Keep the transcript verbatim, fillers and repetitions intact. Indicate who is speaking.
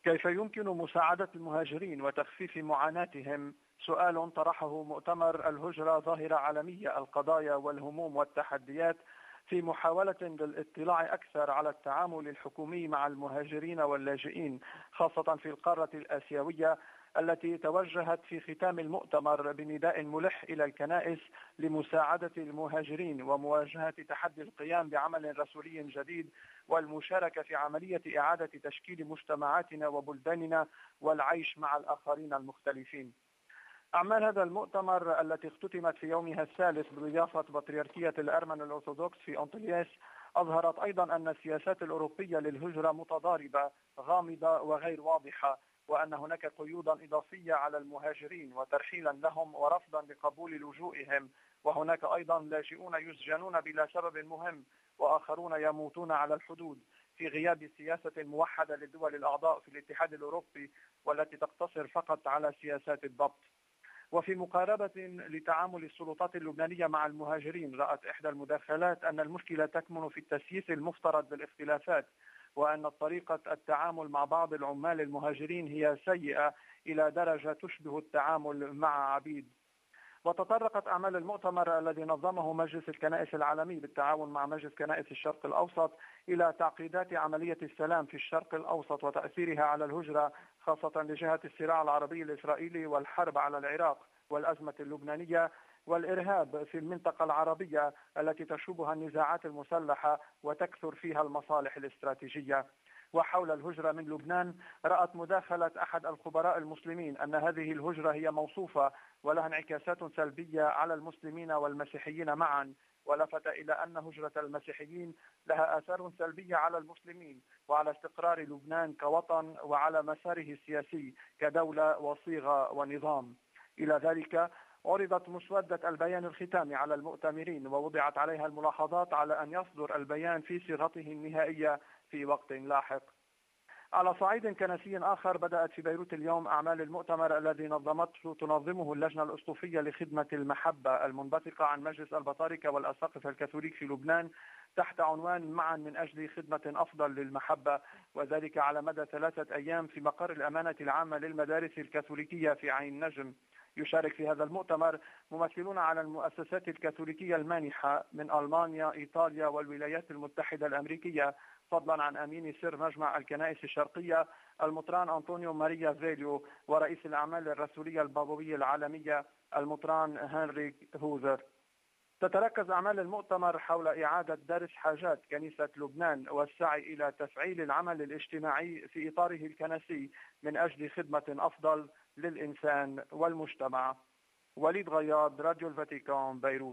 Speaker 1: كيف يمكن مساعدة المهاجرين وتخفيف معاناتهم؟ سؤال طرحه مؤتمر الهجرة ظاهرة عالمية، القضايا والهموم والتحديات، في محاولة للاطلاع أكثر على التعامل الحكومي مع المهاجرين واللاجئين، خاصة في القارة الآسيوية التي توجهت في ختام المؤتمر بنداء ملح إلى الكنائس لمساعدة المهاجرين ومواجهة تحدي القيام بعمل رسولي جديد والمشاركة في عملية إعادة تشكيل مجتمعاتنا وبلداننا والعيش مع الآخرين المختلفين. أعمال هذا المؤتمر التي اختتمت في يومها الثالث بضيافة بطريركية الأرمن الأرثوذكس في أنطلياس أظهرت أيضا أن السياسات الأوروبية للهجرة متضاربة، غامضة وغير واضحة، وأن هناك قيودا إضافية على المهاجرين وترحيلا لهم ورفضا لقبول لجوئهم، وهناك أيضا لاجئون يسجنون بلا سبب مهم وآخرون يموتون على الحدود في غياب سياسة موحدة للدول الأعضاء في الاتحاد الأوروبي والتي تقتصر فقط على سياسات الضبط. وفي مقاربة لتعامل السلطات اللبنانية مع المهاجرين، رأت إحدى المداخلات أن المشكلة تكمن في التسييس المفترض بالاختلافات، وأن طريقة التعامل مع بعض العمال المهاجرين هي سيئة إلى درجة تشبه التعامل مع عبيد. وتطرقت أعمال المؤتمر الذي نظمه مجلس الكنائس العالمي بالتعاون مع مجلس كنائس الشرق الأوسط إلى تعقيدات عملية السلام في الشرق الأوسط وتأثيرها على الهجرة، خاصة لجهة الصراع العربي الإسرائيلي والحرب على العراق والأزمة اللبنانية والإرهاب في المنطقة العربية التي تشوبها النزاعات المسلحة وتكثر فيها المصالح الاستراتيجية. وحول الهجرة من لبنان، رأت مداخلة أحد الخبراء المسلمين أن هذه الهجرة هي موصوفة ولها انعكاسات سلبية على المسلمين والمسيحيين معا، ولفت إلى أن هجرة المسيحيين لها آثار سلبية على المسلمين وعلى استقرار لبنان كوطن وعلى مساره السياسي كدولة وصيغة ونظام. إلى ذلك عرضت مسودة البيان الختامي على المؤتمرين ووضعت عليها الملاحظات على أن يصدر البيان في صيغته النهائية في وقت لاحق. على صعيد كنسي آخر، بدأت في بيروت اليوم أعمال المؤتمر الذي نظمته تنظمه اللجنة الأسقفية لخدمة المحبة المنبثقة عن مجلس البطاركة والأساقفة الكاثوليك في لبنان تحت عنوان معا من أجل خدمة أفضل للمحبة، وذلك على مدى ثلاثة أيام في مقر الأمانة العامة للمدارس الكاثوليكية في عين نجم. يشارك في هذا المؤتمر ممثلون على المؤسسات الكاثوليكية المانحة من ألمانيا، إيطاليا والولايات المتحدة الأمريكية، فضلا عن أمين سر مجمع الكنائس الشرقية المطران أنطونيو ماريا فيليو، ورئيس الأعمال الرسولية البابوية العالمية المطران هنري هوزر. تتركز أعمال المؤتمر حول إعادة درس حاجات كنيسة لبنان والسعي إلى تفعيل العمل الاجتماعي في إطاره الكنسي من أجل خدمة أفضل للإنسان والمجتمع. وليد غياض، راديو الفاتيكان، بيروت.